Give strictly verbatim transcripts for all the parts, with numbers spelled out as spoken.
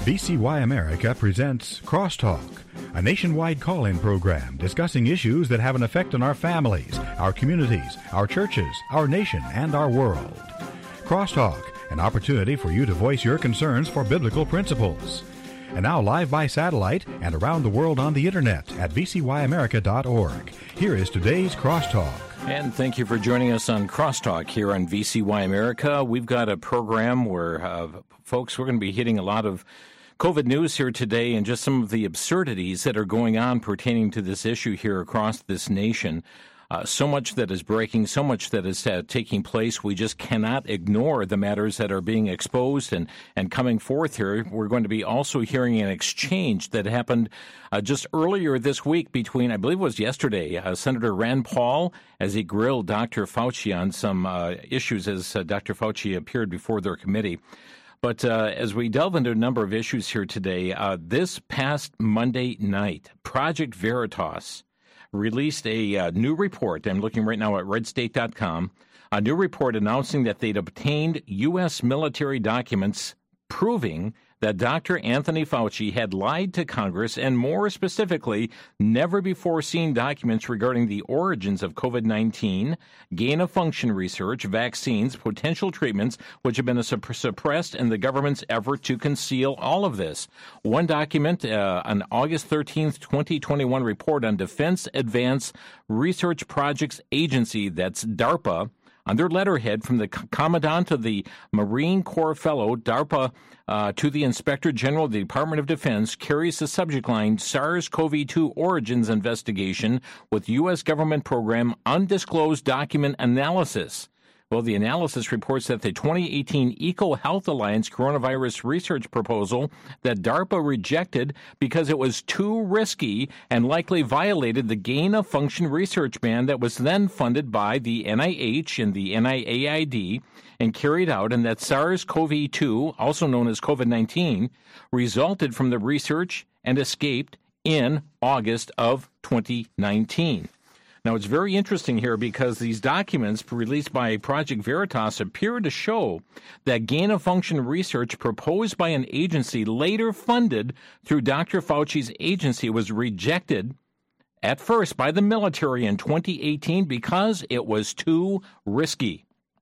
V C Y America presents Crosstalk, a nationwide call-in program discussing issues that have an effect on our families, our communities, our churches, our nation, and our world. Crosstalk, an opportunity for you to voice your concerns for biblical principles. And now live by satellite and around the world on the internet at v c y america dot org. Here is today's Crosstalk. And thank you for joining us on Crosstalk here on V C Y America. We've got a program where, uh, folks, we're going to be hitting a lot of COVID news here today and just some of the absurdities that are going on pertaining to this issue here across this nation. Uh, so much that is breaking, so much that is uh, taking place. We just cannot ignore the matters that are being exposed and, and coming forth here. We're going to be also hearing an exchange that happened uh, just earlier this week between, I believe it was yesterday, uh, Senator Rand Paul, as he grilled Doctor Fauci on some uh, issues as uh, Doctor Fauci appeared before their committee. But uh, as we delve into a number of issues here today, uh, this past Monday night, Project Veritas released a uh, new report. I'm looking right now at red state dot com, a new report announcing that they'd obtained U S military documents proving that Doctor Anthony Fauci had lied to Congress, and more specifically, never before seen documents regarding the origins of COVID nineteen, gain-of-function research, vaccines, potential treatments, which have been suppressed in the government's effort to conceal all of this. One document, uh, an August thirteenth, twenty twenty-one report on Defense Advanced Research Projects Agency, that's DARPA, on their letterhead from the Commandant of the Marine Corps Fellow, DARPA, uh, to the Inspector General of the Department of Defense, carries the subject line SARS-C o V two Origins Investigation with U S Government Program Undisclosed Document Analysis. Well, the analysis reports that the twenty eighteen EcoHealth Alliance coronavirus research proposal that DARPA rejected because it was too risky and likely violated the gain-of-function research ban that was then funded by the N I H and the N I A I D and carried out, and that SARS-C o V two, also known as COVID nineteen, resulted from the research and escaped in August of twenty nineteen. Now, it's very interesting here because these documents released by Project Veritas appear to show that gain-of-function research proposed by an agency later funded through Doctor Fauci's agency was rejected at first by the military in twenty eighteen because it was too risky.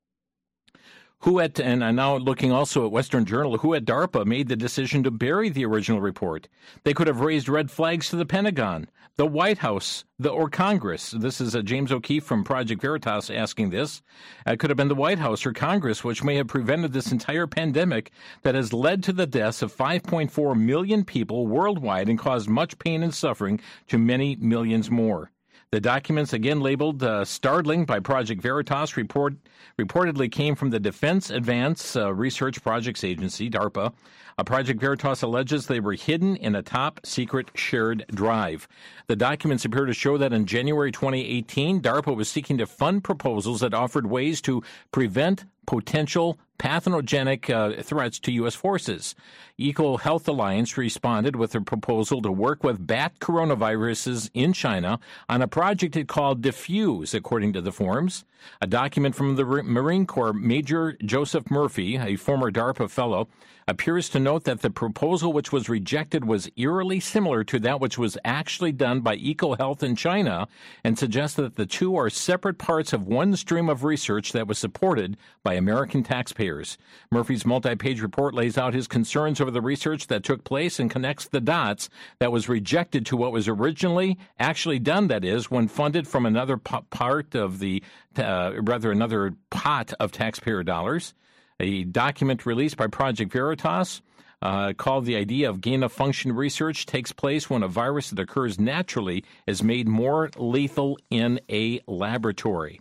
Who at, and I'm now looking also at Western Journal, who at DARPA made the decision to bury the original report? They could have raised red flags to the Pentagon, the White House, the, or Congress. This is uh, James O'Keefe from Project Veritas asking this. It could have been the White House or Congress, which may have prevented this entire pandemic that has led to the deaths of five point four million people worldwide and caused much pain and suffering to many millions more. The documents, again labeled uh, startling by Project Veritas, report, reportedly came from the Defense Advanced uh, Research Projects Agency, DARPA. Uh, Project Veritas alleges they were hidden in a top-secret shared drive. The documents appear to show that in January twenty eighteen, DARPA was seeking to fund proposals that offered ways to prevent potential pathogenic uh, threats to U S forces. EcoHealth Alliance responded with a proposal to work with bat coronaviruses in China on a project it called Diffuse, according to the forms. A document from the Marine Corps Major Joseph Murphy, a former DARPA fellow, appears to note that the proposal which was rejected was eerily similar to that which was actually done by EcoHealth in China and suggests that the two are separate parts of one stream of research that was supported by American taxpayers. Murphy's multi-page report lays out his concerns over the research that took place and connects the dots that was rejected to what was originally actually done, that is, when funded from another p- part of the, uh, rather another pot of taxpayer dollars. A document released by Project Veritas uh, called The Idea of Gain-of-Function Research Takes Place When a Virus that Occurs Naturally is Made More Lethal in a Laboratory.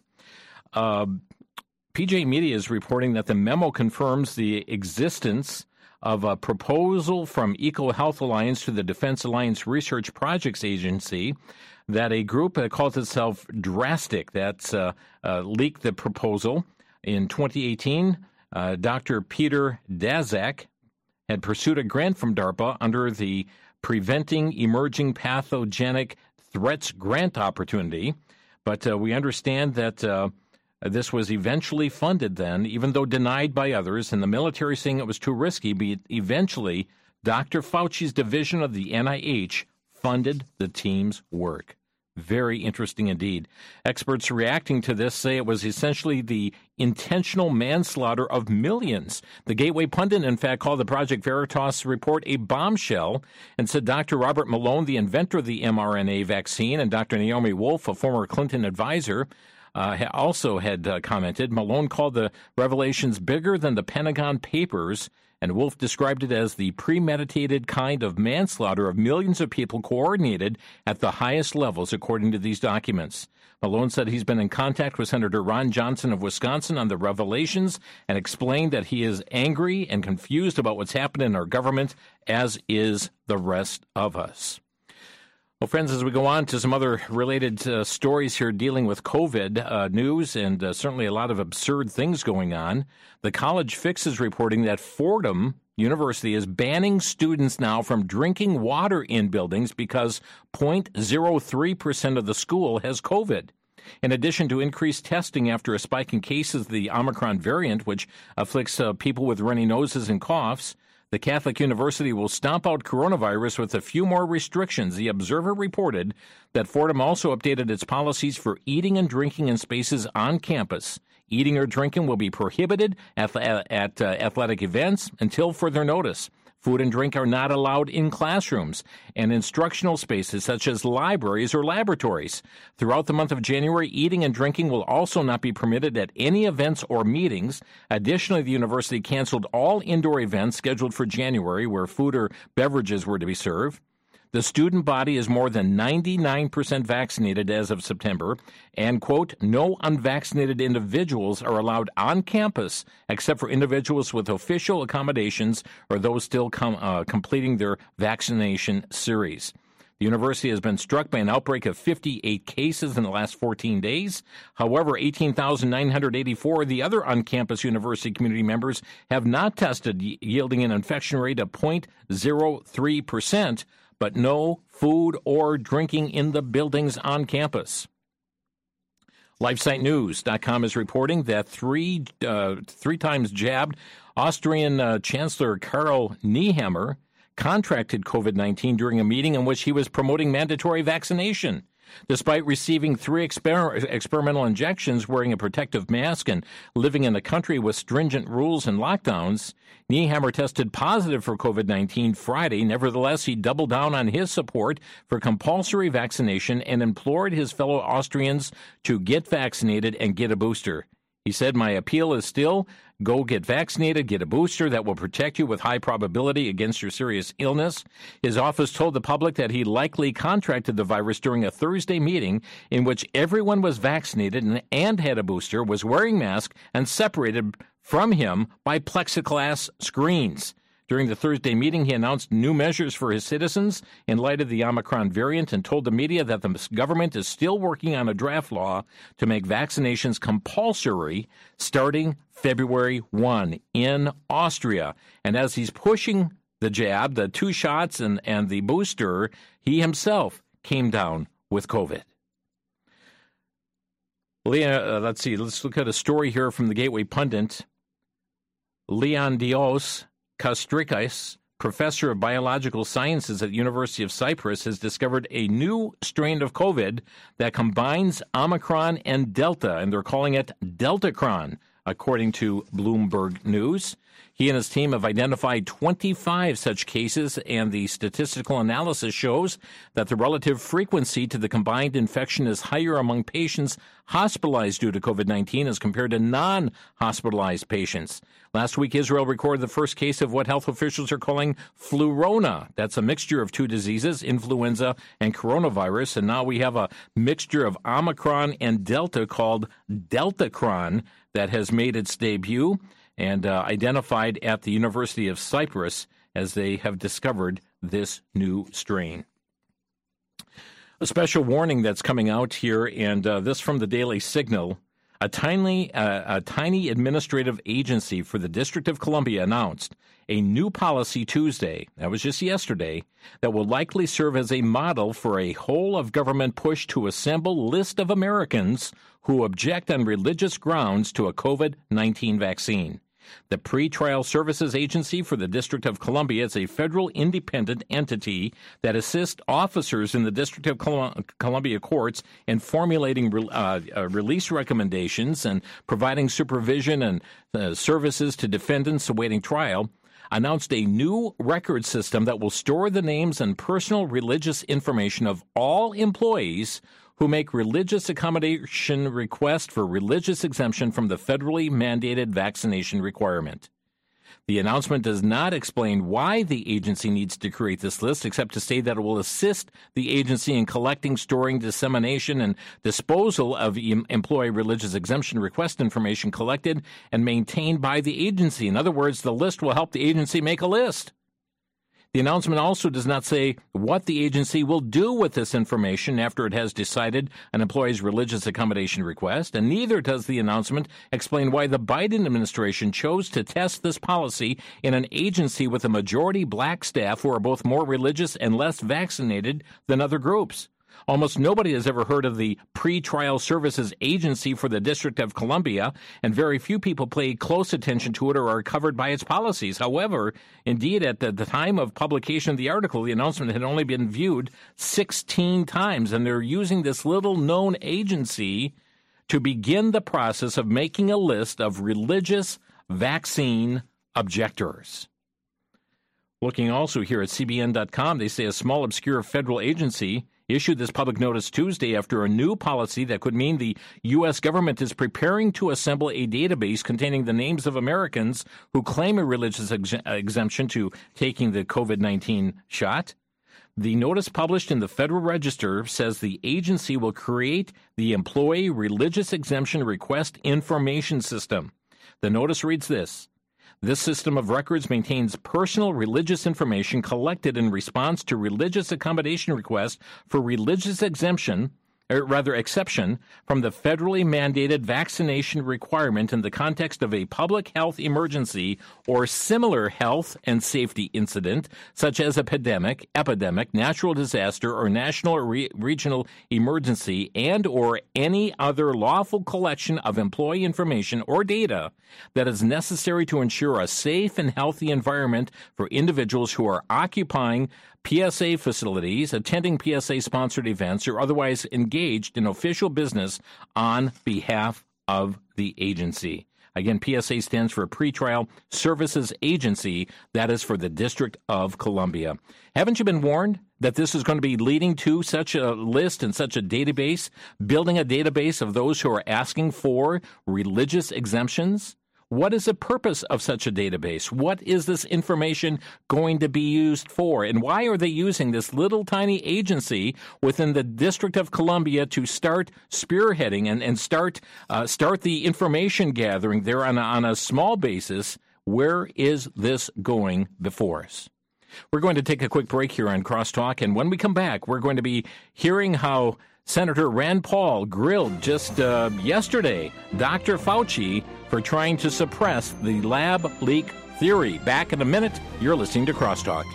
Uh, P J Media is reporting that the memo confirms the existence of a proposal from EcoHealth Alliance to the Defense Alliance Research Projects Agency that a group that calls itself Drastic that's uh, uh, leaked the proposal in twenty eighteen. Uh, Doctor Peter Daszak had pursued a grant from DARPA under the Preventing Emerging Pathogenic Threats grant opportunity, but uh, we understand that uh, this was eventually funded then, even though denied by others, and the military saying it was too risky, but eventually Doctor Fauci's division of the N I H funded the team's work. Very interesting indeed. Experts reacting to this say it was essentially the intentional manslaughter of millions. The Gateway pundit, in fact, called the Project Veritas report a bombshell and said Doctor Robert Malone, the inventor of the mRNA vaccine, and Doctor Naomi Wolf, a former Clinton advisor, uh, also had uh, commented. Malone called the revelations bigger than the Pentagon Papers, and Wolf described it as the premeditated kind of manslaughter of millions of people coordinated at the highest levels, according to these documents. Malone said he's been in contact with Senator Ron Johnson of Wisconsin on the revelations and explained that he is angry and confused about what's happened in our government, as is the rest of us. Well, friends, as we go on to some other related uh, stories here dealing with COVID uh, news and uh, certainly a lot of absurd things going on, the College Fix is reporting that Fordham University is banning students now from drinking water in buildings because zero point zero three percent of the school has COVID. In addition to increased testing after a spike in cases of the Omicron variant, which afflicts uh, people with runny noses and coughs, the Catholic University will stomp out coronavirus with a few more restrictions. The Observer reported that Fordham also updated its policies for eating and drinking in spaces on campus. Eating or drinking will be prohibited at, at uh, athletic events until further notice. Food and drink are not allowed in classrooms and instructional spaces such as libraries or laboratories. Throughout the month of January, eating and drinking will also not be permitted at any events or meetings. Additionally, the university canceled all indoor events scheduled for January where food or beverages were to be served. The student body is more than ninety-nine percent vaccinated as of September, and, quote, no unvaccinated individuals are allowed on campus except for individuals with official accommodations or those still com- uh, completing their vaccination series. The university has been struck by an outbreak of fifty-eight cases in the last fourteen days. However, eighteen thousand nine hundred eighty-four of the other on-campus university community members have not tested, yielding an infection rate of zero point zero three percent. But no food or drinking in the buildings on campus. LifeSite News dot com is reporting that three uh, three times jabbed Austrian uh, Chancellor Karl Nehammer contracted COVID nineteen during a meeting in which he was promoting mandatory vaccination. Despite receiving three exper- experimental injections, wearing a protective mask, and living in a country with stringent rules and lockdowns, Nehammer tested positive for COVID nineteen Friday. Nevertheless, he doubled down on his support for compulsory vaccination and implored his fellow Austrians to get vaccinated and get a booster. He said, my appeal is still, go get vaccinated, get a booster that will protect you with high probability against your serious illness. His office told the public that he likely contracted the virus during a Thursday meeting in which everyone was vaccinated and, and had a booster, was wearing masks, and separated from him by plexiglass screens. During the Thursday meeting, he announced new measures for his citizens in light of the Omicron variant and told the media that the government is still working on a draft law to make vaccinations compulsory starting February first in Austria. And as he's pushing the jab, the two shots and, and the booster, he himself came down with COVID. Leah, uh, let's see, let's look at a story here from the Gateway Pundit. Leonidas Kastrikis, professor of biological sciences at the University of Cyprus, has discovered a new strain of COVID that combines Omicron and Delta, and they're calling it Deltacron, according to Bloomberg News. He and his team have identified twenty-five such cases, and the statistical analysis shows that the relative frequency to the combined infection is higher among patients hospitalized due to COVID nineteen as compared to non-hospitalized patients. Last week, Israel recorded the first case of what health officials are calling flurona. That's a mixture of two diseases, influenza and coronavirus, and now we have a mixture of Omicron and Delta called Deltacron that has made its debut and uh, identified at the University of Cyprus as they have discovered this new strain. A special warning that's coming out here, and uh, this from the Daily Signal. A tiny, uh, a tiny administrative agency for the District of Columbia announced a new policy Tuesday, that was just yesterday, that will likely serve as a model for a whole-of-government push to assemble list of Americans who object on religious grounds to a COVID nineteen vaccine. The Pretrial Services Agency for the District of Columbia is a federal independent entity that assists officers in the District of Columbia courts in formulating uh, uh, release recommendations and providing supervision and uh, services to defendants awaiting trial. Announced a new record system that will store the names and personal religious information of all employees who make religious accommodation request for religious exemption from the federally mandated vaccination requirement. The announcement does not explain why the agency needs to create this list, except to say that it will assist the agency in collecting, storing, dissemination, and disposal of em- employee religious exemption request information collected and maintained by the agency. In other words, the list will help the agency make a list. The announcement also does not say what the agency will do with this information after it has decided an employee's religious accommodation request, and neither does the announcement explain why the Biden administration chose to test this policy in an agency with a majority black staff who are both more religious and less vaccinated than other groups. Almost nobody has ever heard of the Pretrial Services Agency for the District of Columbia, and very few people pay close attention to it or are covered by its policies. However, indeed, at the, the time of publication of the article, the announcement had only been viewed sixteen times, and they're using this little-known agency to begin the process of making a list of religious vaccine objectors. Looking also here at C B N dot com, they say a small, obscure federal agency issued this public notice Tuesday after a new policy that could mean the U S government is preparing to assemble a database containing the names of Americans who claim a religious ex- exemption to taking the COVID nineteen shot. The notice published in the Federal Register says the agency will create the Employee Religious Exemption Request Information System. The notice reads this: this system of records maintains personal religious information collected in response to religious accommodation requests for religious exemption, or rather exception, from the federally mandated vaccination requirement in the context of a public health emergency or similar health and safety incident, such as a pandemic, epidemic, natural disaster, or national or re- regional emergency, and or any other lawful collection of employee information or data that is necessary to ensure a safe and healthy environment for individuals who are occupying P S A facilities, attending P S A-sponsored events, or otherwise engaged in official business on behalf of the agency. Again, P S A stands for Pretrial Services Agency. That is for the District of Columbia. Haven't you been warned that this is going to be leading to such a list and such a database, building a database of those who are asking for religious exemptions? What is the purpose of such a database? What is this information going to be used for? And why are they using this little tiny agency within the District of Columbia to start spearheading and, and start uh, start the information gathering there on a, on a small basis? Where is this going before us? We're going to take a quick break here on Crosstalk, and when we come back, we're going to be hearing how Senator Rand Paul grilled just uh, yesterday Doctor Fauci for trying to suppress the lab leak theory. Back in a minute, you're listening to Crosstalk.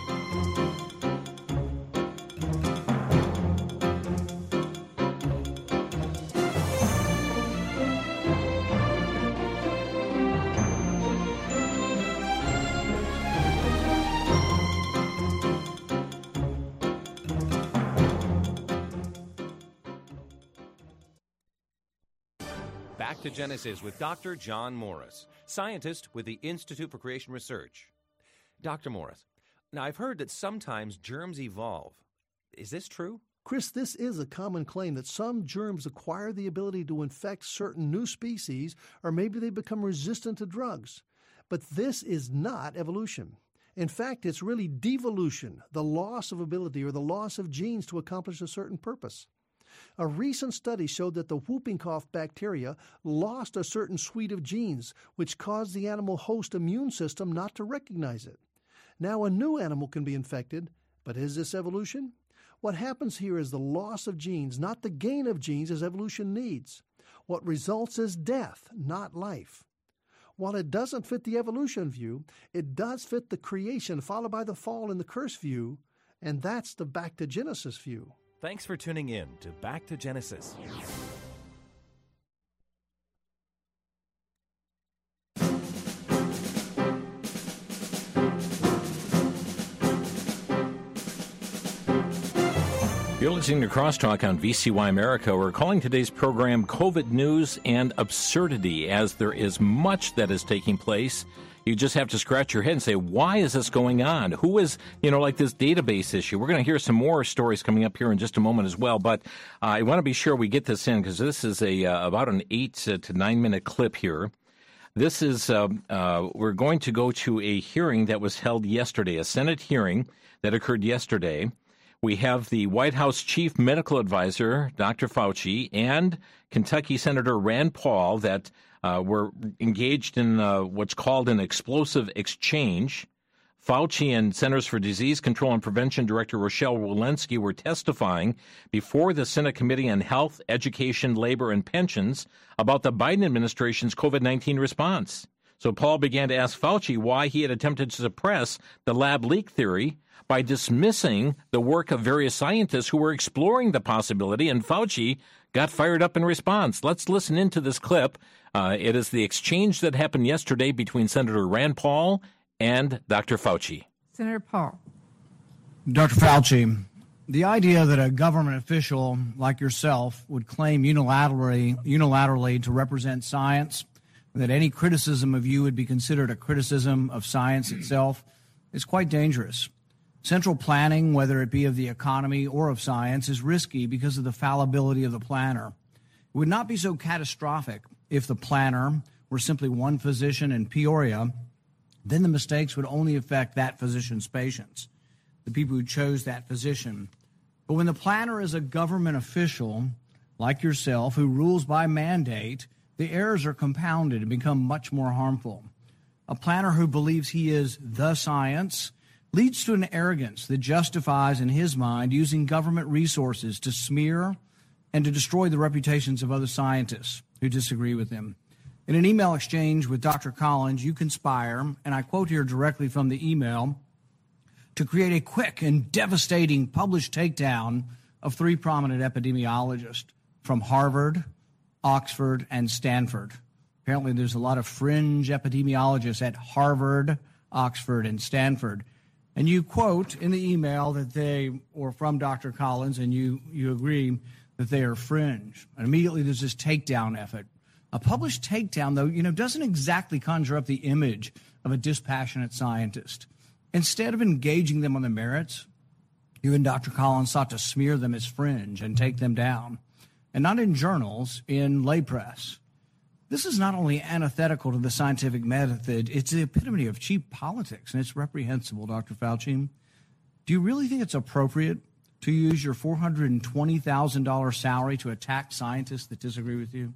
Back to Genesis with Doctor John Morris, scientist with the Institute for Creation Research. Doctor Morris, now I've heard that sometimes germs evolve. Is this true? Chris, this is a common claim that some germs acquire the ability to infect certain new species, or maybe they become resistant to drugs. But this is not evolution. In fact, it's really devolution, the loss of ability or the loss of genes to accomplish a certain purpose. A recent study showed that the whooping cough bacteria lost a certain suite of genes, which caused the animal host immune system not to recognize it. Now a new animal can be infected, but is this evolution? What happens here is the loss of genes, not the gain of genes as evolution needs. What results is death, not life. While it doesn't fit the evolution view, it does fit the creation followed by the fall and the curse view, and that's the Back to Genesis view. Thanks for tuning in to Back to Genesis. You're listening to Crosstalk on V C Y America. We're calling today's program COVID News and Absurdity, as there is much that is taking place. You just have to scratch your head and say, why is this going on? Who is, you know, like this database issue? We're going to hear some more stories coming up here in just a moment as well. But uh, I want to be sure we get this in, because this is a uh, about an eight to nine minute clip here. This is, uh, uh, we're going to go to a hearing that was held yesterday, a Senate hearing that occurred yesterday. We have the White House Chief Medical Advisor, Doctor Fauci, and Kentucky Senator Rand Paul that uh, were engaged in uh, what's called an explosive exchange. Fauci and Centers for Disease Control and Prevention Director Rochelle Walensky were testifying before the Senate Committee on Health, Education, Labor, and Pensions about the Biden administration's COVID nineteen response. So Paul began to ask Fauci why he had attempted to suppress the lab leak theory by dismissing the work of various scientists who were exploring the possibility, and Fauci got fired up in response. Let's listen into this clip. Uh, it is the exchange that happened yesterday between Senator Rand Paul and Doctor Fauci. Senator Paul. Doctor Fauci, the idea that a government official like yourself would claim unilaterally, unilaterally to represent science, that any criticism of you would be considered a criticism of science itself, is quite dangerous. Central planning, whether it be of the economy or of science, is risky because of the fallibility of the planner. It would not be so catastrophic if the planner were simply one physician in Peoria. Then the mistakes would only affect that physician's patients, the people who chose that physician. But when the planner is a government official like yourself who rules by mandate, the errors are compounded and become much more harmful. A planner who believes he is the science leads to an arrogance that justifies, in his mind, using government resources to smear and to destroy the reputations of other scientists who disagree with him. In an email exchange with Doctor Collins, you conspire, and I quote here directly from the email, to create a quick and devastating published takedown of three prominent epidemiologists from Harvard, Oxford, and Stanford. Apparently there's a lot of fringe epidemiologists at Harvard, Oxford, and Stanford. And you quote in the email that they, or from Doctor Collins, and you, you agree that they are fringe. And immediately there's this takedown effort. A published takedown, though, you know, doesn't exactly conjure up the image of a dispassionate scientist. Instead of engaging them on the merits, you and Doctor Collins sought to smear them as fringe and take them down. And not in journals, in lay press. This is not only antithetical to the scientific method, it's the epitome of cheap politics, and it's reprehensible, Doctor Fauci. Do you really think it's appropriate to use your four hundred twenty thousand dollars salary to attack scientists that disagree with you?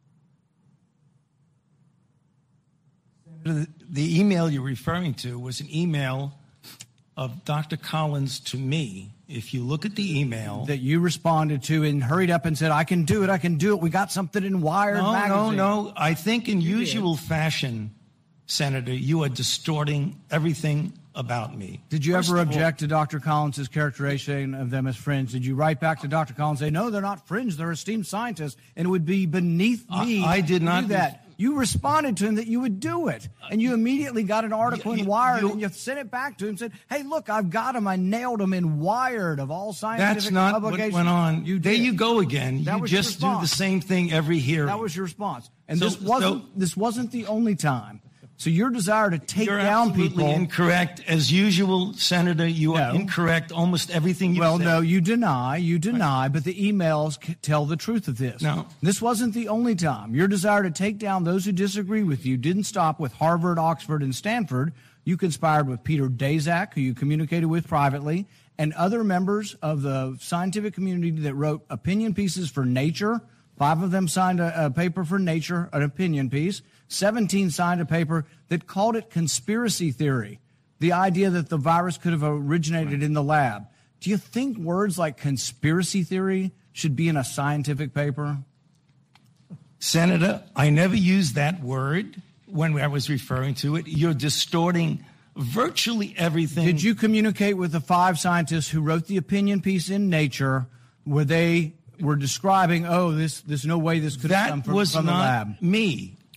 The, the email you're referring to was an email of Doctor Collins to me. If you look at the email that you responded to and hurried up and said, I can do it, I can do it. We got something in Wired no, magazine. No, no, I think in you usual did. fashion, Senator, you are distorting everything about me. Did you First ever of all, object to Doctor Collins' characterization of them as fringe? Did you write back to Doctor Collins and say, no, they're not fringe, they're esteemed scientists, and it would be beneath me I, I did to not do that? You responded to him that you would do it, and you immediately got an article you, in Wired, you, and you sent it back to him and said, hey, look, I've got him. I nailed him in Wired of all scientific That's not publications. what went on. You there did. you go again. That you was your just do response. the same thing every hearing. That was your response. And So- this wasn't so- this wasn't the only time. So your desire to take You're down absolutely people. incorrect. As usual, Senator, you are No. incorrect. Almost everything you Well, said. no, you deny, you deny, but the emails c- tell the truth of this. No. This wasn't the only time. Your desire to take down those who disagree with you didn't stop with Harvard, Oxford, and Stanford. You conspired with Peter Daszak, who you communicated with privately, and other members of the scientific community that wrote opinion pieces for Nature. Five of them signed a, a paper for Nature, an opinion piece. Seventeen signed a paper that called it conspiracy theory, the idea that the virus could have originated right. in the lab. Do you think words like conspiracy theory should be in a scientific paper? Senator, I never used that word when I was referring to it. You're distorting virtually everything. Did you communicate with the five scientists who wrote the opinion piece in Nature where they were describing, oh, this, there's no way this could have come from, was from the not lab? Me.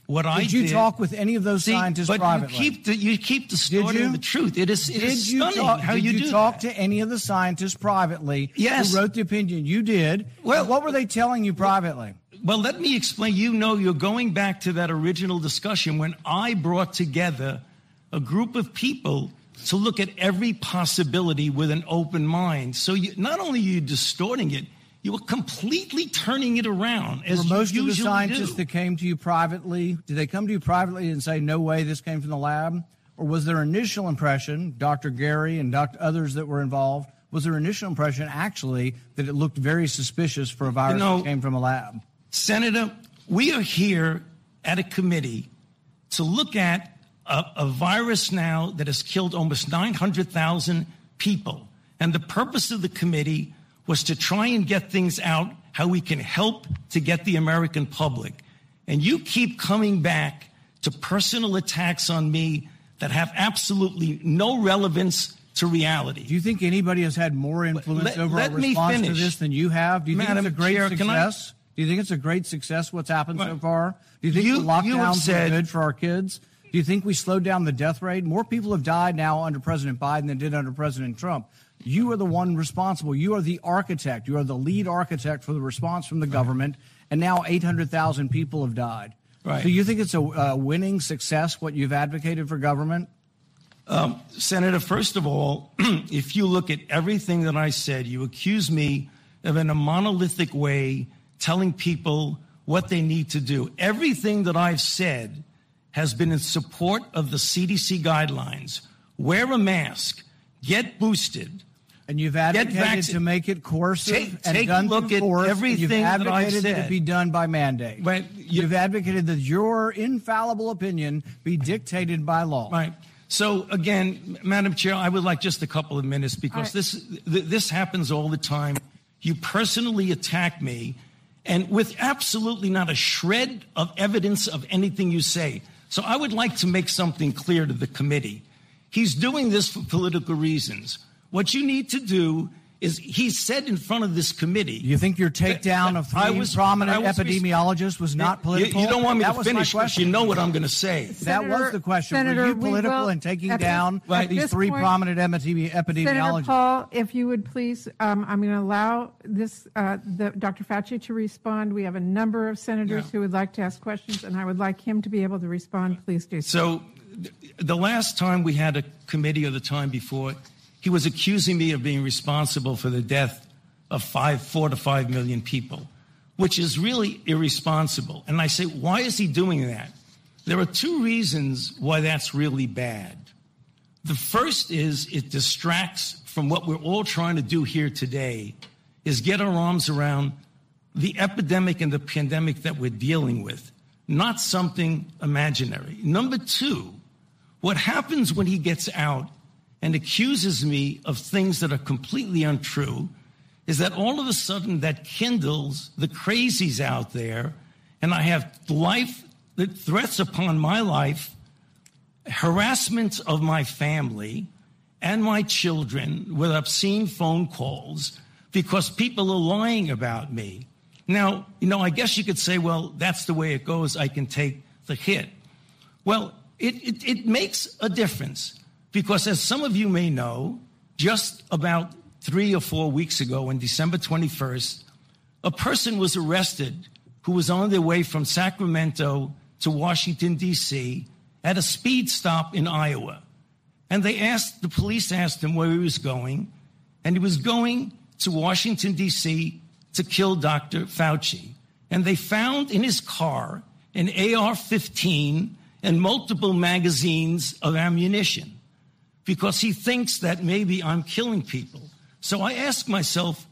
What I did you did, talk with any of those see, scientists but privately? You keep, the, you keep distorting the truth. It is, it did is you stunning talk, how did you, you do talk that. to any of the scientists privately Yes. who wrote the opinion? You did. Well, what were they telling you privately? Well, let me explain. You know, you're going back to that original discussion when I brought together a group of people to look at every possibility with an open mind. So you, not only are you distorting it, you are completely turning it around, as Were most you of the usually scientists do. that came to you privately, did they come to you privately and say, no way, this came from the lab? Or was their initial impression, Doctor Gary and Doctor others that were involved, was their initial impression actually that it looked very suspicious for a virus You know, that came from a lab? Senator, we are here at a committee to look at a, a virus now that has killed almost nine hundred thousand people. And the purpose of the committee was to try and get things out, how we can help to get the American public. And you keep coming back to personal attacks on me that have absolutely no relevance to reality. Do you think anybody has had more influence Let- over let our me response to finish. this than you have? Do you Madam think it's a great Chair, can I- success? Do you think it's a great success what's happened so Right. far? Do you think You- the lockdowns you have said- were good for our kids? Do you think we slowed down the death rate? More people have died now under President Biden than did under President Trump. You are the one responsible. You are the architect. You are the lead architect for the response from the government. And now eight hundred thousand people have died. Right. So you think it's a, a winning success, what you've advocated for government? Um, Senator, first of all, if you look at everything that I said, you accuse me of in a monolithic way telling people what they need to do. Everything that I've said has been in support of the C D C guidelines. Wear a mask, get boosted. And you've advocated vaccin- to make it coercive Take- and take a done look through at force. everything You've that I've advocated that said. it be done by mandate. Right. You- You've advocated that your infallible opinion be dictated by law. Right. So again, Madam Chair, I would like just a couple of minutes because right. this th- this happens all the time. You personally attack me, and with absolutely not a shred of evidence of anything you say. So I would like to make something clear to the committee. He's doing this for political reasons. What you need to do is, he said in front of this committee. You think your takedown of I three was- prominent I was res- epidemiologists was not You- political? You, don't want me that to was my finish because question. you know what I'm going to say. That was the question. Senator, Were you we political will- in taking at this- down at these this three point, prominent epidemi- Senator epidemiologists? Paul, if you would please, um, I'm going to allow this, uh, the, Doctor Fauci to respond. We have a number of senators Yeah. who would like to ask questions, and I would like him to be able to respond. Please do so. So th- the last time we had a committee, or the time before, he was accusing me of being responsible for the death of five, four to five million people, which is really irresponsible. And I say, why is he doing that? There are two reasons why that's really bad. The first is it distracts from what we're all trying to do here today, is get our arms around the epidemic and the pandemic that we're dealing with, not something imaginary. Number two, what happens when he gets out and accuses me of things that are completely untrue is that all of a sudden that kindles the crazies out there, and I have life, the threats upon my life, harassment of my family and my children with obscene phone calls because people are lying about me. Now, you know, I guess you could say, well, that's the way it goes. I can take the hit. Well, it, it, it makes a difference because, as some of you may know, just about three or four weeks ago, on December twenty-first, a person was arrested who was on their way from Sacramento to Washington, D C at a speed stop in Iowa. And they asked, the police asked him where he was going, and he was going to Washington, D C to kill Doctor Fauci. And they found in his car an A R fifteen and multiple magazines of ammunition because he thinks that maybe I'm killing people. So I ask myself,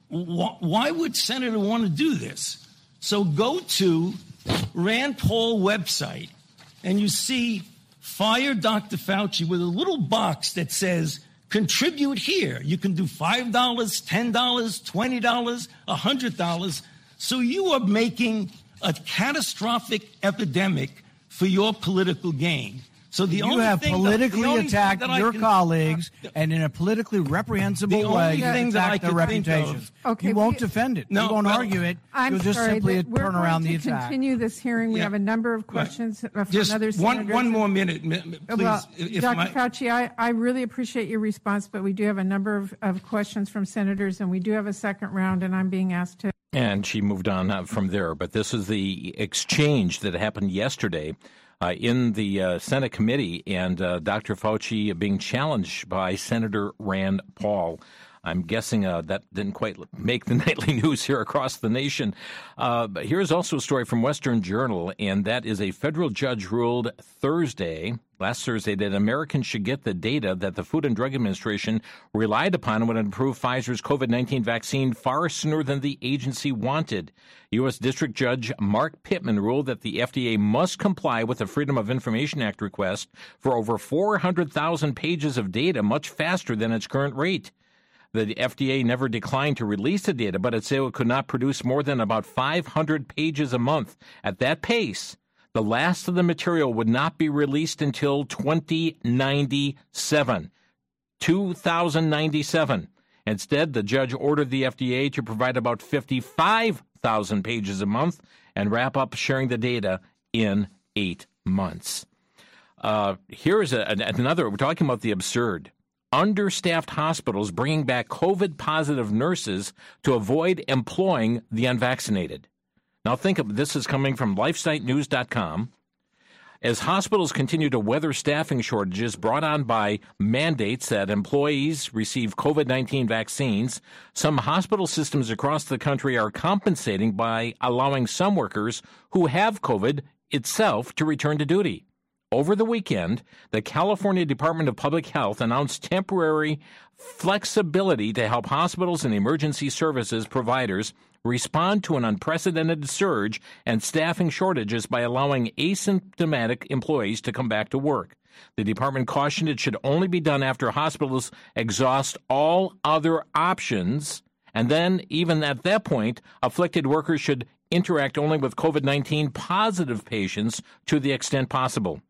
wh- why would Senator want to do this? So go to Rand Paul website, and you see fire Doctor Fauci with a little box that says, contribute here. You can do five dollars, ten dollars, twenty dollars, one hundred dollars. So you are making a catastrophic epidemic for your political gain. So the you only have thing politically that, the only attacked thing that your can, colleagues, and in a politically reprehensible the way, only you thing that I attack their can think reputations. of- Okay, you won't we- defend it. No, you won't well, argue it. I'm You'll just sorry simply that we're turn going around to the attack. continue this hearing. We Yeah. have a number of questions uh, from Just other one, senators. one more minute, m- m- please. Well, if Doctor my, Fauci, I, I really appreciate your response, but we do have a number of, of questions from senators, and we do have a second round, and I'm being asked to. And she moved on uh, from there. But this is the exchange that happened yesterday uh, in the uh, Senate committee, and uh, Doctor Fauci being challenged by Senator Rand Paul. I'm guessing uh, that didn't quite make the nightly news here across the nation. Uh, but here's also a story from Western Journal, and that is a federal judge ruled Thursday, last Thursday, that Americans should get the data that the Food and Drug Administration relied upon when it approved Pfizer's COVID nineteen vaccine far sooner than the agency wanted. U S. District Judge Mark Pittman ruled that the F D A must comply with the Freedom of Information Act request for over four hundred thousand pages of data much faster than its current rate. The F D A never declined to release the data, but it said it could not produce more than about five hundred pages a month. At that pace, the last of the material would not be released until twenty ninety-seven. two thousand ninety-seven. Instead, the judge ordered the F D A to provide about fifty-five thousand pages a month and wrap up sharing the data in eight months. Uh, here's a, another, we're talking about the absurd. Understaffed hospitals bringing back COVID-positive nurses to avoid employing the unvaccinated. Now think of this is coming from lifesite news dot com. As hospitals continue to weather staffing shortages brought on by mandates that employees receive COVID nineteen vaccines, some hospital systems across the country are compensating by allowing some workers who have COVID itself to return to duty. Over the weekend, the California Department of Public Health announced temporary flexibility to help hospitals and emergency services providers respond to an unprecedented surge and staffing shortages by allowing asymptomatic employees to come back to work. The department cautioned it should only be done after hospitals exhaust all other options, and then, even at that point, afflicted workers should interact only with COVID nineteen positive patients to the extent possible.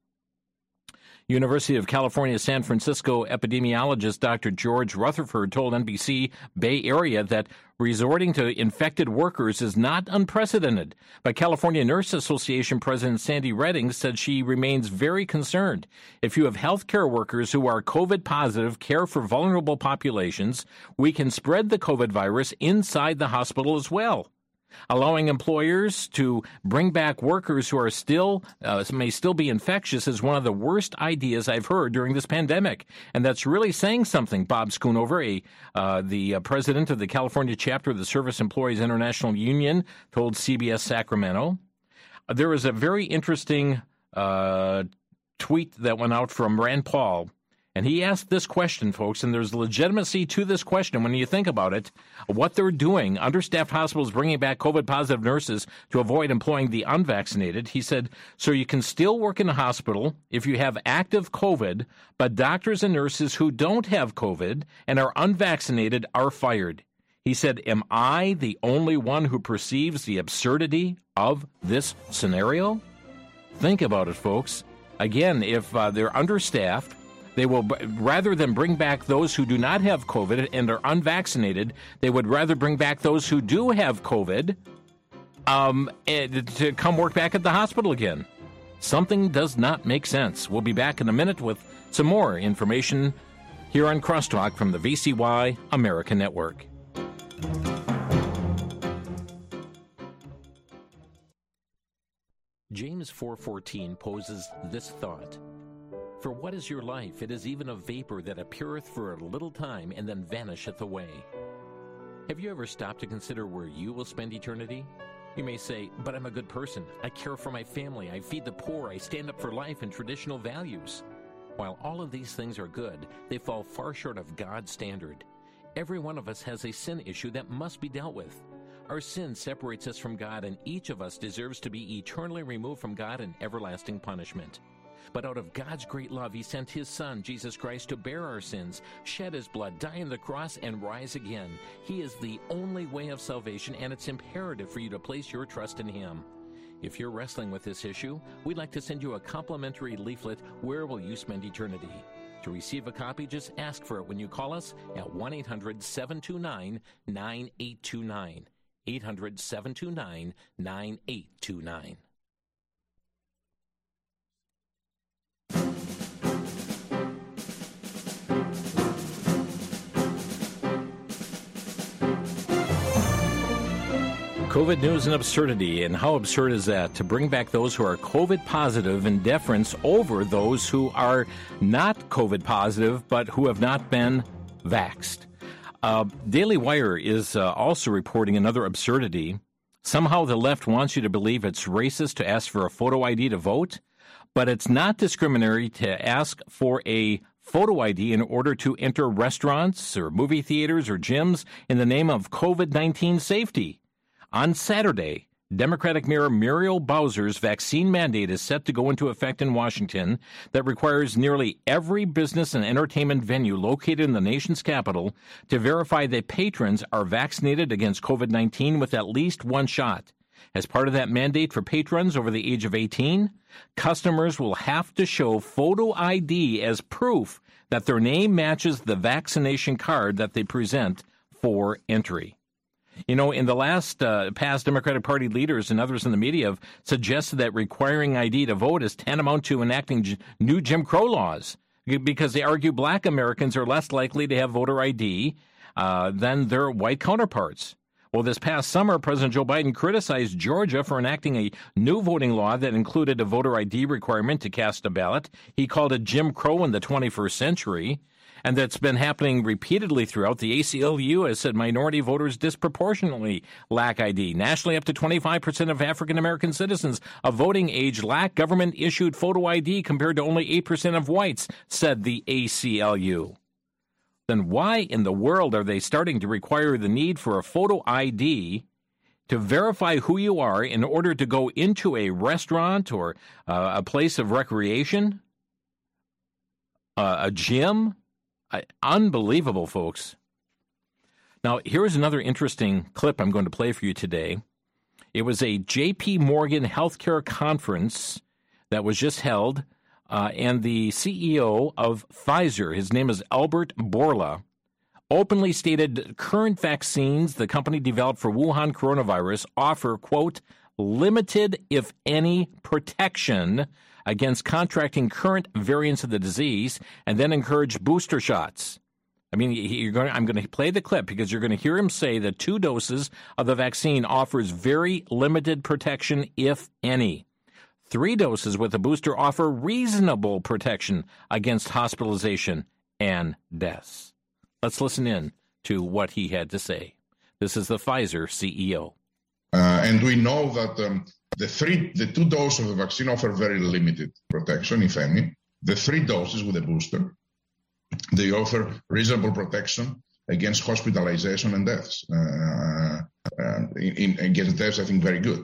University of California, San Francisco epidemiologist Doctor George Rutherford told N B C Bay Area that resorting to infected workers is not unprecedented. But California Nurse Association President Sandy Redding said she remains very concerned. If you have healthcare workers who are COVID positive, care for vulnerable populations, we can spread the COVID virus inside the hospital as well. Allowing employers to bring back workers who are still uh, may still be infectious is one of the worst ideas I've heard during this pandemic, and that's really saying something. Bob Schoonover, a, uh, the uh, president of the California chapter of the Service Employees International Union, told C B S Sacramento. Uh, there was a very interesting uh, tweet that went out from Rand Paul. And he asked this question, folks, and there's legitimacy to this question when you think about it. What they're doing, understaffed hospitals bringing back COVID-positive nurses to avoid employing the unvaccinated. He said, so you can still work in a hospital if you have active COVID, but doctors and nurses who don't have COVID and are unvaccinated are fired. He said, am I the only one who perceives the absurdity of this scenario? Think about it, folks. Again, if uh, they're understaffed, they will, rather than bring back those who do not have COVID and are unvaccinated, they would rather bring back those who do have COVID um, to come work back at the hospital again. Something does not make sense. We'll be back in a minute with some more information here on Crosstalk from the V C Y America Network. James four fourteen poses this thought. For what is your life? It is even a vapor that appeareth for a little time and then vanisheth away. Have you ever stopped to consider where you will spend eternity? You may say, but I'm a good person. I care for my family. I feed the poor. I stand up for life and traditional values. While all of these things are good, they fall far short of God's standard. Every one of us has a sin issue that must be dealt with. Our sin separates us from God, and each of us deserves to be eternally removed from God in everlasting punishment. But out of God's great love, He sent His Son, Jesus Christ, to bear our sins, shed His blood, die on the cross, and rise again. He is the only way of salvation, and it's imperative for you to place your trust in Him. If you're wrestling with this issue, we'd like to send you a complimentary leaflet, Where Will You Spend Eternity? To receive a copy, just ask for it when you call us at one eight hundred seven two nine nine eight two nine. eight hundred seven two nine nine eight two nine. COVID news and absurdity. And how absurd is that? To bring back those who are COVID positive in deference over those who are not COVID positive but who have not been vaxxed. Uh, Daily Wire is uh, also reporting another absurdity. Somehow the left wants you to believe it's racist to ask for a photo I D to vote, but it's not discriminatory to ask for a photo I D in order to enter restaurants or movie theaters or gyms in the name of COVID nineteen safety. On Saturday, Democratic Mayor Muriel Bowser's vaccine mandate is set to go into effect in Washington that requires nearly every business and entertainment venue located in the nation's capital to verify that patrons are vaccinated against COVID nineteen with at least one shot. As part of that mandate for patrons over the age of eighteen, customers will have to show photo I D as proof that their name matches the vaccination card that they present for entry. You know, in the last uh, past, Democratic Party leaders and others in the media have suggested that requiring I D to vote is tantamount to enacting J- new Jim Crow laws because they argue black Americans are less likely to have voter I D uh, than their white counterparts. Well, this past summer, President Joe Biden criticized Georgia for enacting a new voting law that included a voter I D requirement to cast a ballot. He called it Jim Crow in the twenty-first century. And that's been happening repeatedly throughout. The A C L U has said minority voters disproportionately lack I D. Nationally, up to twenty-five percent of African-American citizens of voting age lack government-issued photo I D compared to only eight percent of whites, said the A C L U. Then why in the world are they starting to require the need for a photo I D to verify who you are in order to go into a restaurant or uh, a place of recreation, uh, a gym? Uh, unbelievable, folks. Now, here's another interesting clip I'm going to play for you today. It was a J P Morgan healthcare conference that was just held, uh, and the C E O of Pfizer, his name is Albert Bourla, openly stated current vaccines the company developed for Wuhan coronavirus offer, quote, limited, if any, protection against contracting current variants of the disease, and then encourage booster shots. I mean, you're going. I'm going to play the clip because you're going to hear him say that two doses of the vaccine offers very limited protection, if any. Three doses with a booster offer reasonable protection against hospitalization and deaths. Let's listen in to what he had to say. This is the Pfizer C E O. Uh, and we know that um, the three, the two doses of the vaccine offer very limited protection, if any. The three doses with a booster, they offer reasonable protection against hospitalization and deaths. Uh, uh, in, in, against deaths, I think very good.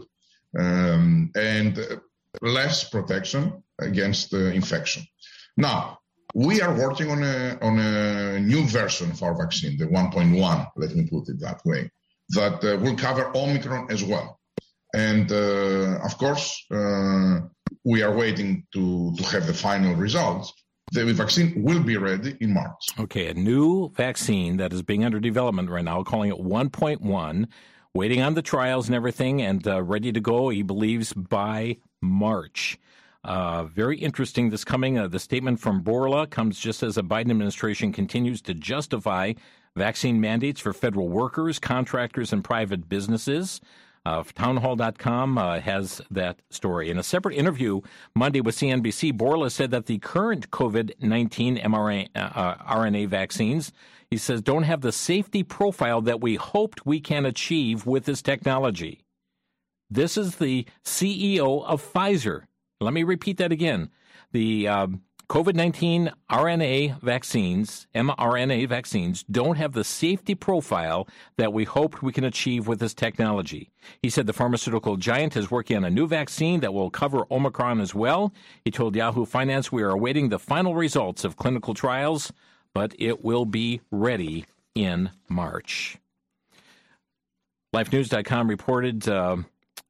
Um, and uh, less protection against uh, infection. Now, we are working on a, on a new version of our vaccine, the one point one, let me put it that way, that uh, will cover Omicron as well. And, uh, of course, uh, we are waiting to, to have the final results. The vaccine will be ready in March. Okay, a new vaccine that is being under development right now, calling it one point one, waiting on the trials and everything, and uh, ready to go, he believes, by March. Uh, very interesting, this coming. Uh, the statement from Bourla comes just as the Biden administration continues to justify vaccine mandates for federal workers, contractors, and private businesses. Uh, townhall dot com uh, has that story. In a separate interview Monday with C N B C, Bourla said that the current COVID nineteen mRNA uh, R N A vaccines, he says, don't have the safety profile that we hoped we can achieve with this technology. This is the C E O of Pfizer. Let me repeat that again. The um, COVID nineteen R N A vaccines, mRNA vaccines, don't have the safety profile that we hoped we can achieve with this technology. He said the pharmaceutical giant is working on a new vaccine that will cover Omicron as well. He told Yahoo Finance, we are awaiting the final results of clinical trials, but it will be ready in March. Life News dot com reported uh,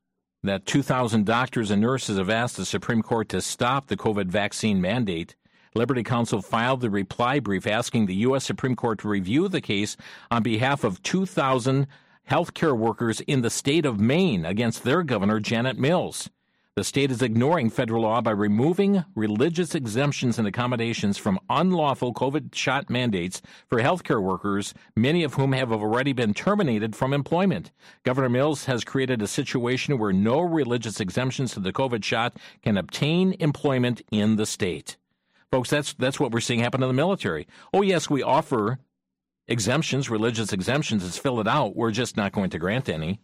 that two thousand doctors and nurses have asked the Supreme Court to stop the COVID vaccine mandate. Liberty Counsel filed the reply brief asking the U S Supreme Court to review the case on behalf of two thousand healthcare workers in the state of Maine against their governor, Janet Mills. The state is ignoring federal law by removing religious exemptions and accommodations from unlawful COVID shot mandates for healthcare workers, many of whom have already been terminated from employment. Governor Mills has created a situation where no religious exemptions to the COVID shot can obtain employment in the state. Folks, that's that's what we're seeing happen in the military. Oh, yes, we offer exemptions, religious exemptions. Let's fill it out. We're just not going to grant any.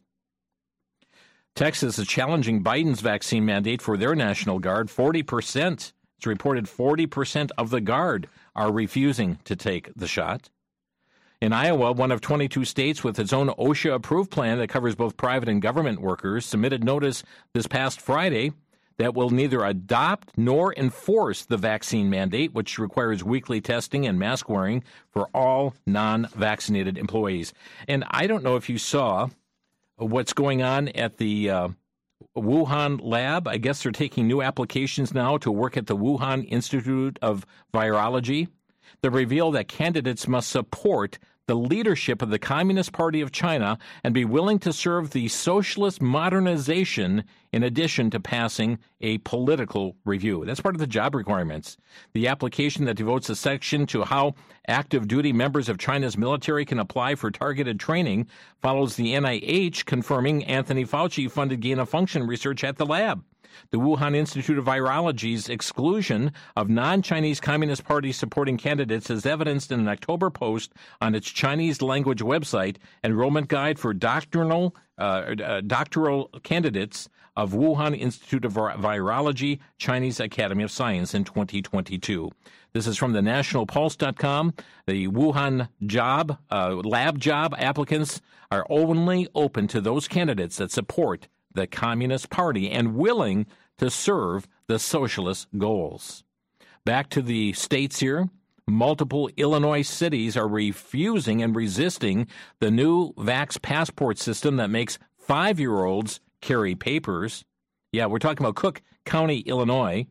Texas is challenging Biden's vaccine mandate for their National Guard. forty percent, it's reported forty percent of the Guard are refusing to take the shot. In Iowa, one of twenty-two states with its own OSHA-approved plan that covers both private and government workers, submitted notice this past Friday that will neither adopt nor enforce the vaccine mandate, which requires weekly testing and mask wearing for all non-vaccinated employees. And I don't know if you saw what's going on at the uh, Wuhan lab. I guess they're taking new applications now to work at the Wuhan Institute of Virology. They reveal that candidates must support the leadership of the Communist Party of China and be willing to serve the socialist modernization in addition to passing a political review. That's part of the job requirements. The application that devotes a section to how active duty members of China's military can apply for targeted training follows the N I H confirming Anthony Fauci funded gain-of-function research at the lab. The Wuhan Institute of Virology's exclusion of non-Chinese Communist Party supporting candidates is evidenced in an October post on its Chinese language website, Enrollment Guide for Doctrinal uh, uh, Doctoral Candidates of Wuhan Institute of Virology, Chinese Academy of Science in twenty twenty-two. This is from the national pulse dot com. The Wuhan job, uh, lab job applicants are only open to those candidates that support the Communist Party and willing to serve the socialist goals. Back to the states here. Multiple Illinois cities are refusing and resisting the new Vax passport system that makes five-year-olds carry papers. Yeah, we're talking about Cook County, Illinois.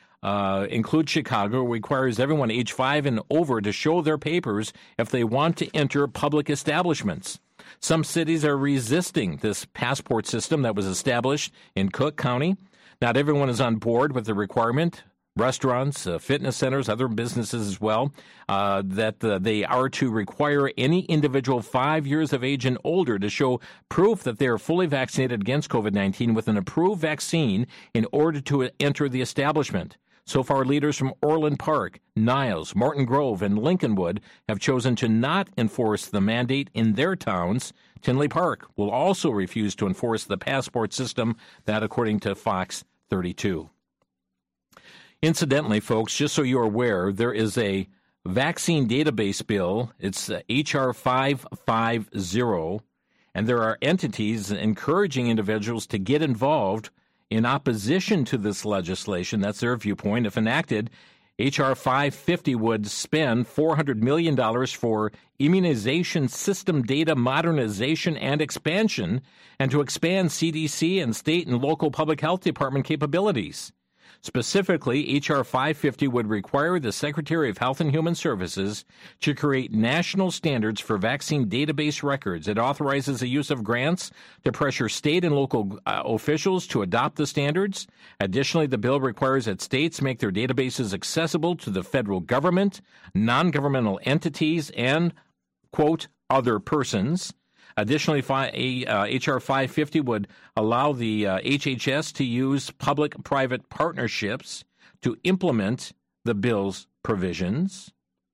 Uh, includes Chicago, requires everyone age five and over to show their papers if they want to enter public establishments. Some cities are resisting this passport system that was established in Cook County. Not everyone is on board with the requirement. Restaurants, uh, fitness centers, other businesses as well, uh, that uh, they are to require any individual five years of age and older to show proof that they are fully vaccinated against COVID nineteen with an approved vaccine in order to enter the establishment. So far, leaders from Orland Park, Niles, Morton Grove, and Lincolnwood have chosen to not enforce the mandate in their towns. Tinley Park will also refuse to enforce the passport system, that according to Fox thirty-two. Incidentally, folks, just so you're aware, there is a vaccine database bill. It's H R five fifty, and there are entities encouraging individuals to get involved in opposition to this legislation. That's their viewpoint. If enacted, H R five fifty would spend four hundred million dollars for immunization system data modernization and expansion, and to expand C D C and state and local public health department capabilities. Specifically, H R five fifty would require the Secretary of Health and Human Services to create national standards for vaccine database records. It authorizes the use of grants to pressure state and local uh, officials to adopt the standards. Additionally, the bill requires that states make their databases accessible to the federal government, non-governmental entities, and, quote, other persons. Additionally, uh, H R five fifty would allow the uh, H H S to use public-private partnerships to implement the bill's provisions.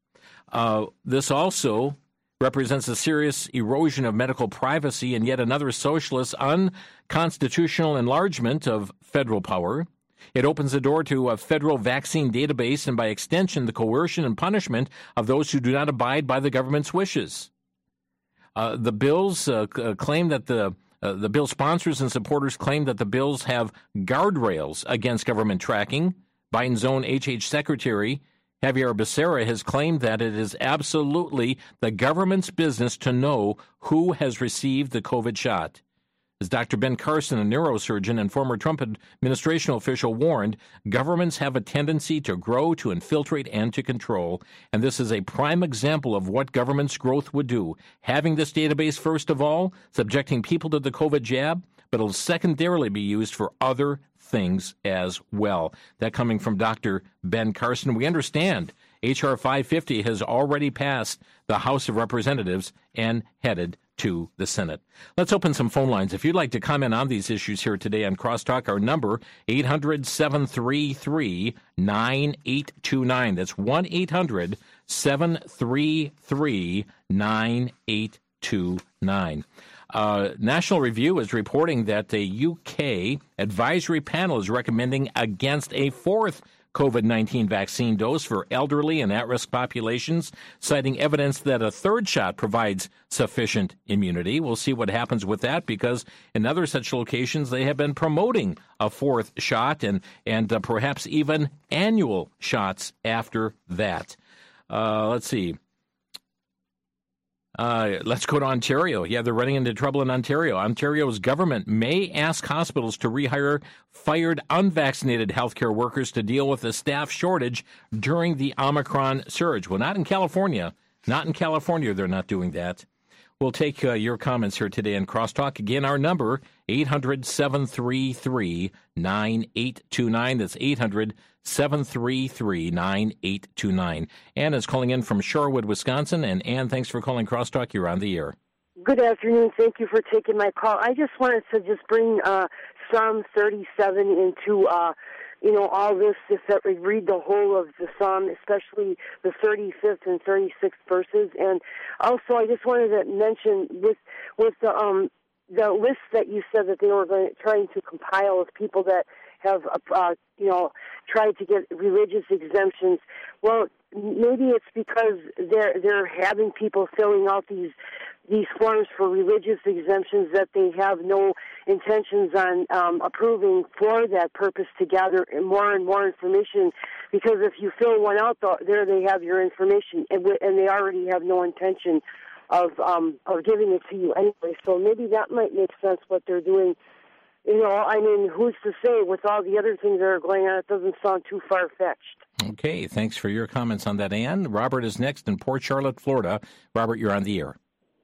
Uh, this also represents a serious erosion of medical privacy and yet another socialist unconstitutional enlargement of federal power. It opens the door to a federal vaccine database and, by extension, the coercion and punishment of those who do not abide by the government's wishes. Uh, the bills uh, c- claim that the uh, the bill sponsors and supporters claim that the bills have guardrails against government tracking. Biden's own H H Secretary Javier Becerra has claimed that it is absolutely the government's business to know who has received the COVID shot. As Doctor Ben Carson, a neurosurgeon and former Trump administration official, warned, governments have a tendency to grow, to infiltrate, and to control, and this is a prime example of what government's growth would do. Having this database, first of all, subjecting people to the COVID jab, but it'll secondarily be used for other things as well. That coming from Doctor Ben Carson. We understand H R five fifty has already passed the House of Representatives and headed to the Senate. Let's open some phone lines. If you'd like to comment on these issues here today on Crosstalk, our number, eight hundred, seven three three, nine eight two nine. That's one eight hundred, seven three three, nine eight two nine. Uh, National Review is reporting that the U K advisory panel is recommending against a fourth COVID nineteen vaccine dose for elderly and at-risk populations, citing evidence that a third shot provides sufficient immunity. We'll see what happens with that, because in other such locations, they have been promoting a fourth shot and, and uh, perhaps even annual shots after that. Uh, let's see. Uh, let's go to Ontario. Yeah, they're running into trouble in Ontario. Ontario's government may ask hospitals to rehire fired unvaccinated healthcare workers to deal with the staff shortage during the Omicron surge. Well, not in California. Not in California, they're not doing that. We'll take uh, your comments here today in Crosstalk. Again, our number, eight hundred, seven three three, nine eight two nine. That's eight hundred, seven three three, nine eight two nine. Ann is calling in from Shorewood, Wisconsin. And Ann, thanks for calling Crosstalk. You're on the air. Good afternoon. Thank you for taking my call. I just wanted to just bring uh, Psalm thirty-seven into, uh, you know, all this, if that we read the whole of the Psalm, especially the thirty-fifth and thirty-sixth verses. And also, I just wanted to mention with with the um, the list that you said that they were going, trying to compile of people that have, uh, you know, tried to get religious exemptions. Well, maybe it's because they're they're having people filling out these these forms for religious exemptions that they have no intentions on um, approving for that purpose, to gather more and more information. Because if you fill one out, there they have your information, and, and they already have no intention of um, of giving it to you anyway. So maybe that might make sense what they're doing. You know, I mean, who's to say with all the other things that are going on, it doesn't sound too far-fetched. Okay, thanks for your comments on that, Ann. Robert is next in Port Charlotte, Florida. Robert, you're on the air.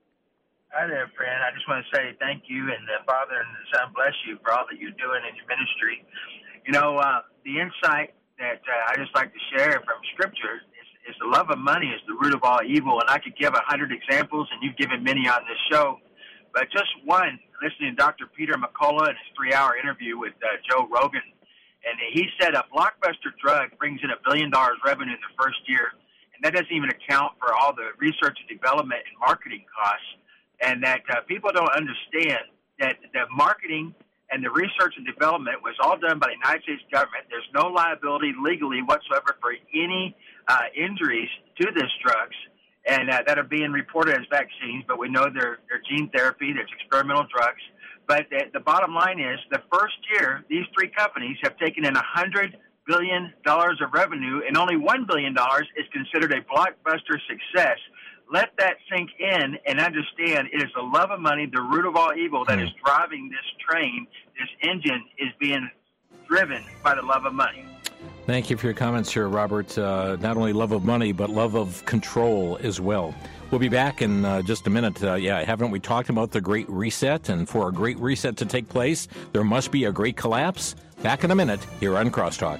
Hi there, friend. I just want to say thank you, and the Father and the Son bless you for all that you're doing in your ministry. You know, uh, the insight that uh, I just like to share from Scripture is, is the love of money is the root of all evil, and I could give a hundred examples, and you've given many on this show, but just one, listening to Doctor Peter McCullough in his three-hour interview with uh, Joe Rogan, and he said a blockbuster drug brings in a billion dollars revenue in the first year, and that doesn't even account for all the research and development and marketing costs. And that uh, people don't understand that the marketing and the research and development was all done by the United States government. There's no liability legally whatsoever for any uh, injuries to this drugs, and uh, that are being reported as vaccines, but we know they're, they're gene therapy, there's experimental drugs. But the, the bottom line is, the first year, these three companies have taken in one hundred billion dollars of revenue, and only one billion dollars is considered a blockbuster success. Let that sink in and understand it is the love of money, the root of all evil, that mm. is driving this train. This engine is being driven by the love of money. Thank you for your comments here, Robert. Uh, not only love of money, but love of control as well. We'll be back in uh, just a minute. Uh, yeah, haven't we talked about the Great Reset? And for a Great Reset to take place, there must be a great collapse. Back in a minute here on Crosstalk.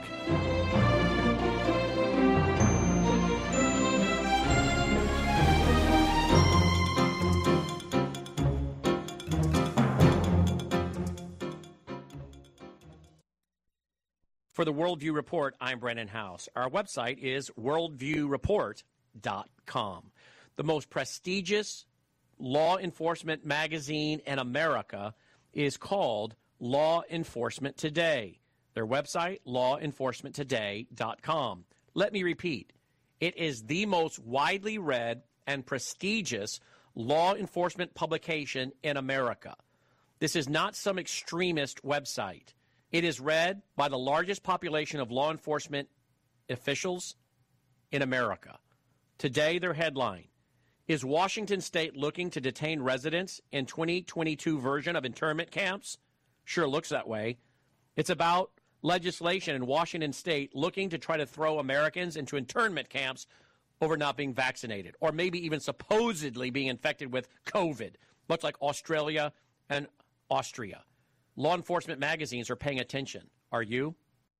For the Worldview Report, I'm Brennan House. Our website is worldview report dot com. The most prestigious law enforcement magazine in America is called Law Enforcement Today. Their website, law enforcement today dot com. Let me repeat. It is the most widely read and prestigious law enforcement publication in America. This is not some extremist website. It is read by the largest population of law enforcement officials in America. Today, their headline, Is Washington State looking to detain residents in twenty twenty-two version of internment camps? Sure looks that way. It's about legislation in Washington State looking to try to throw Americans into internment camps over not being vaccinated, or maybe even supposedly being infected with COVID, much like Australia and Austria. Law enforcement magazines are paying attention. Are you?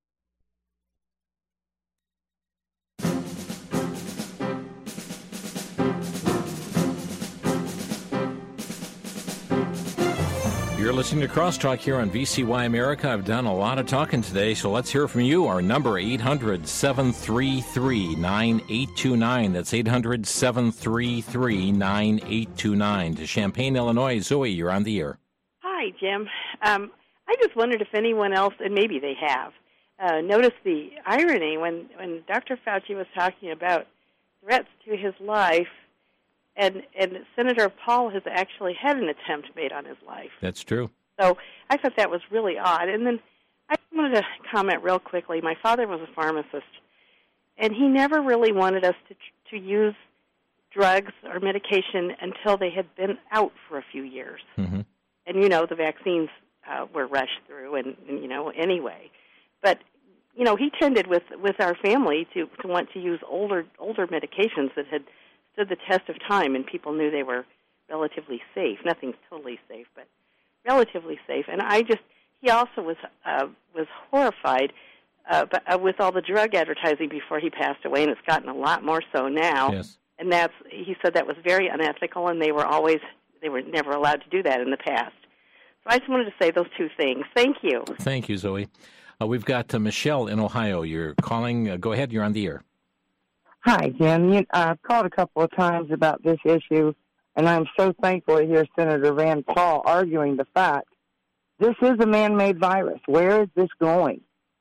You're listening to Crosstalk here on V C Y America. I've done a lot of talking today, so let's hear from you. Our number, eight hundred, seven three three, nine eight two nine. That's eight hundred, seven three three, nine eight two nine. To Champaign, Illinois. Zoe, you're on the air. Hi, Jim. Um, I just wondered if anyone else, and maybe they have, uh, noticed the irony when, when Doctor Fauci was talking about threats to his life. And, and Senator Paul has actually had an attempt made on his life. That's true. So I thought that was really odd. And then I wanted to comment real quickly. My father was a pharmacist, and he never really wanted us to to use drugs or medication until they had been out for a few years. Mm-hmm. And, you know, the vaccines uh, were rushed through, and, and, you know, anyway. But, you know, he tended with, with our family to, to want to use older older medications that had stood the test of time, and people knew they were relatively safe. Nothing's totally safe, but relatively safe. And I just, he also was uh, was horrified uh, but, uh, with all the drug advertising before he passed away, and it's gotten a lot more so now. Yes. And that's, he said that was very unethical, and they were always, they were never allowed to do that in the past. So I just wanted to say those two things. Thank you. Thank you, Zoe. Uh, we've got uh, Michelle in Ohio. You're calling. Uh, go ahead. You're on the air. Hi, Jim. You, I've called a couple of times about this issue, and I'm so thankful to hear Senator Rand Paul arguing the fact this is a man-made virus. Where is this going?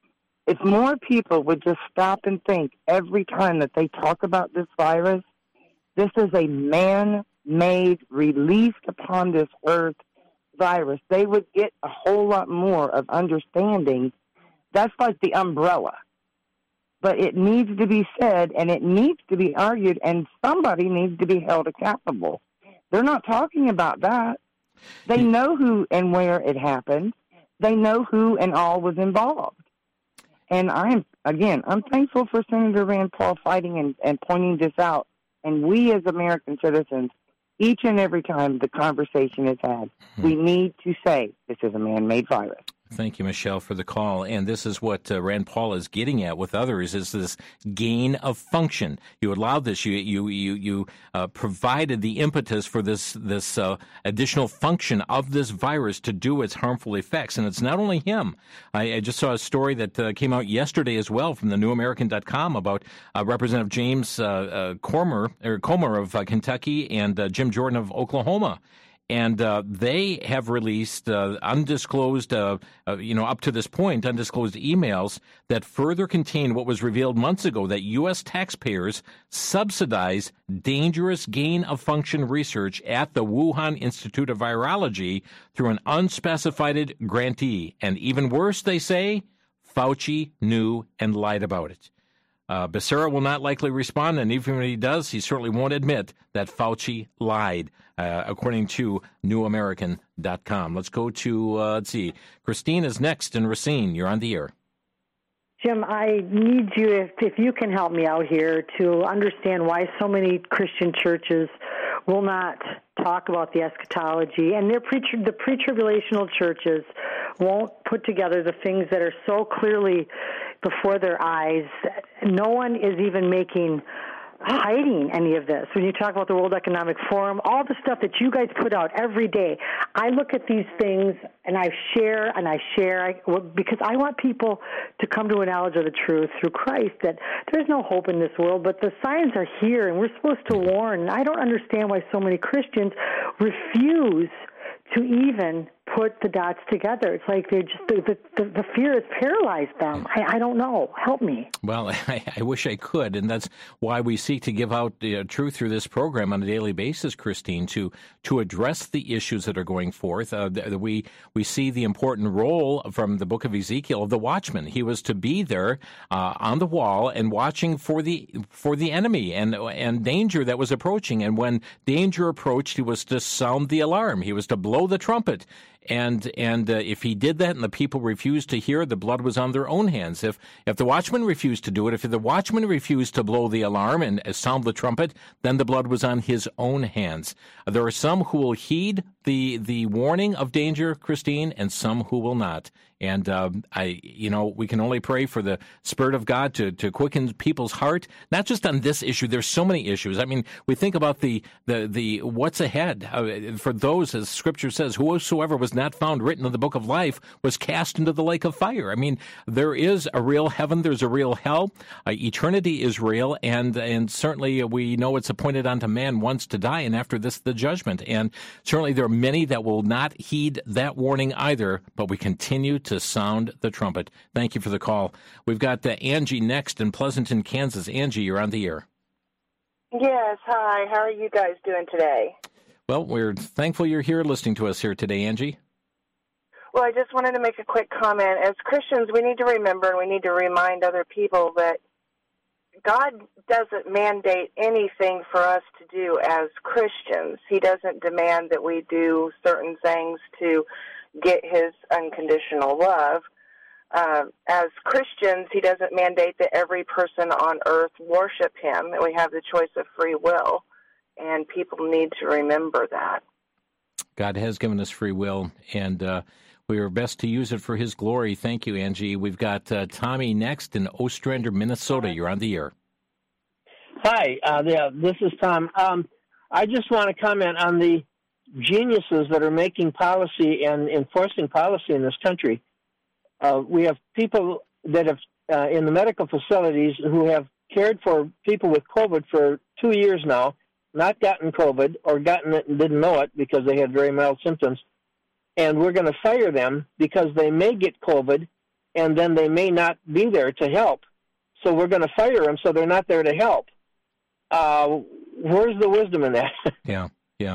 If more people would just stop and think every time that they talk about this virus, this is a man-made, released upon this earth virus, they would get a whole lot more of understanding. That's like the umbrella. But it needs to be said, and it needs to be argued, and somebody needs to be held accountable. They're not talking about that. They know who and where it happened. They know who and all was involved. And I'm, again, I'm thankful for Senator Rand Paul fighting and, and pointing this out. And we as American citizens, each and every time the conversation is had, hmm. we need to say this is a man-made virus. Thank you, Michelle, for the call. And this is what uh, Rand Paul is getting at with others: is this gain of function. You allowed this. You you you you uh, provided the impetus for this this uh, additional function of this virus to do its harmful effects. And it's not only him. I, I just saw a story that uh, came out yesterday as well from the new american dot com about uh, Representative James uh, uh, Comer or Comer of uh, Kentucky and uh, Jim Jordan of Oklahoma. And uh, they have released uh, undisclosed, uh, uh, you know, up to this point, undisclosed emails that further contain what was revealed months ago, that U S taxpayers subsidize dangerous gain-of-function research at the Wuhan Institute of Virology through an unspecified grantee. And even worse, they say, Fauci knew and lied about it. Uh, Becerra will not likely respond, and even when he does, he certainly won't admit that Fauci lied, uh, according to new american dot com. Let's go to, uh, let's see, Christine is next in Racine. You're on the air. Jim, I need you, if, if you can help me out here, to understand why so many Christian churches will not talk about the eschatology, and their pre- the pre-tribulational churches won't put together the things that are so clearly before their eyes. No one is even making, hiding any of this. When you talk about the World Economic Forum, all the stuff that you guys put out every day, I look at these things and I share and I share I, well, because I want people to come to a knowledge of the truth through Christ, that there's no hope in this world, but the signs are here and we're supposed to warn. I don't understand why so many Christians refuse to even put the dots together. It's like they're just the the, the fear has paralyzed them. I, I don't know. Help me. Well, I, I wish I could, and that's why we seek to give out the uh, truth through this program on a daily basis, Christine, to to address the issues that are going forth. Uh, the, the, we we see the important role from the book of Ezekiel of the watchman. He was to be there uh, on the wall and watching for the for the enemy and and danger that was approaching. And when danger approached, he was to sound the alarm. He was to blow the trumpet. And and uh, if he did that and the people refused to hear, the blood was on their own hands. If if the watchman refused to do it, if the watchman refused to blow the alarm and uh, sound the trumpet, then the blood was on his own hands. Uh, there are some who will heed the the warning of danger, Christine, and some who will not. And uh, I, you know, we can only pray for the Spirit of God to, to quicken people's heart, not just on this issue. There's so many issues. I mean, we think about the the the what's ahead uh, for those, as Scripture says, whosoever was not found written in the book of life was cast into the lake of fire. I mean, there is a real heaven. There's a real hell. Uh, eternity is real, and and certainly we know it's appointed unto man once to die, and after this the judgment. And certainly there are many that will not heed that warning either. But we continue to to sound the trumpet. Thank you for the call. We've got uh, Angie next in Pleasanton, Kansas. Angie, you're on the air. Yes, hi. How are you guys doing today? Well, we're thankful you're here listening to us here today, Angie. Well, I just wanted to make a quick comment. As Christians, we need to remember and we need to remind other people that God doesn't mandate anything for us to do as Christians. He doesn't demand that we do certain things to get his unconditional love. Uh, as Christians, he doesn't mandate that every person on earth worship him. We have the choice of free will, and people need to remember that. God has given us free will, and uh, we are best to use it for his glory. Thank you, Angie. We've got uh, Tommy next in Ostrander, Minnesota. You're on the air. Hi, uh, yeah, this is Tom. Um, I just want to comment on the geniuses that are making policy and enforcing policy in this country. Uh, we have people that have, uh, in the medical facilities, who have cared for people with COVID for two years now, not gotten COVID or gotten it and didn't know it because they had very mild symptoms. And we're going to fire them because they may get COVID and then they may not be there to help. So we're going to fire them so they're not there to help. Uh, where's the wisdom in that? yeah, yeah.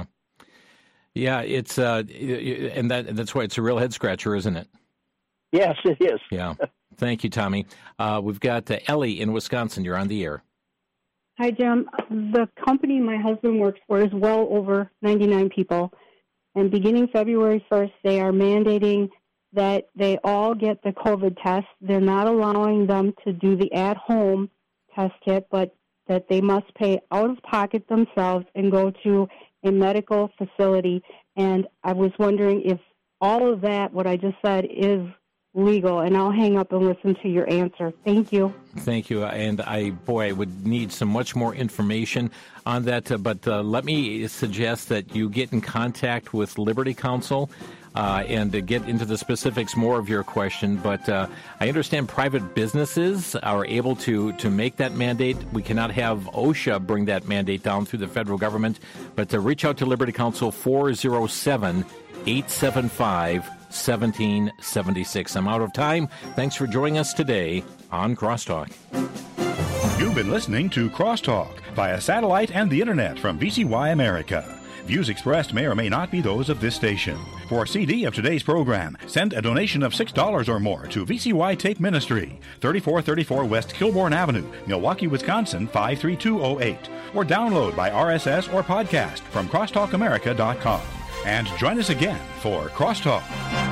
Yeah, it's uh, and that that's why it's a real head scratcher, isn't it? Yes, it is. Yeah. Thank you, Tommy. Uh, we've got uh, Ellie in Wisconsin. You're on the air. Hi, Jim. The company my husband works for is well over ninety-nine people, and beginning February first, they are mandating that they all get the COVID test. They're not allowing them to do the at-home test kit, but that they must pay out of pocket themselves and go to a medical facility. And I was wondering if all of that, what I just said, is legal. And I'll hang up and listen to your answer. Thank you. Thank you. And I, boy, I would need some much more information on that. Uh, but uh, let me suggest that you get in contact with Liberty Counsel uh, and uh, get into the specifics more of your question. But uh, I understand private businesses are able to, to make that mandate. We cannot have OSHA bring that mandate down through the federal government. But to reach out to Liberty Counsel, four oh seven, eight seven five, one seven seven six. I'm out of time. Thanks for joining us today on Crosstalk. You've been listening to Crosstalk via satellite and the internet from V C Y America. Views expressed may or may not be those of this station. For a C D of today's program, send a donation of six dollars or more to V C Y Tape Ministry, thirty-four thirty-four West Kilbourne Avenue, Milwaukee, Wisconsin, five three two oh eight. Or download by R S S or podcast from crosstalk america dot com. And join us again for Crosstalk.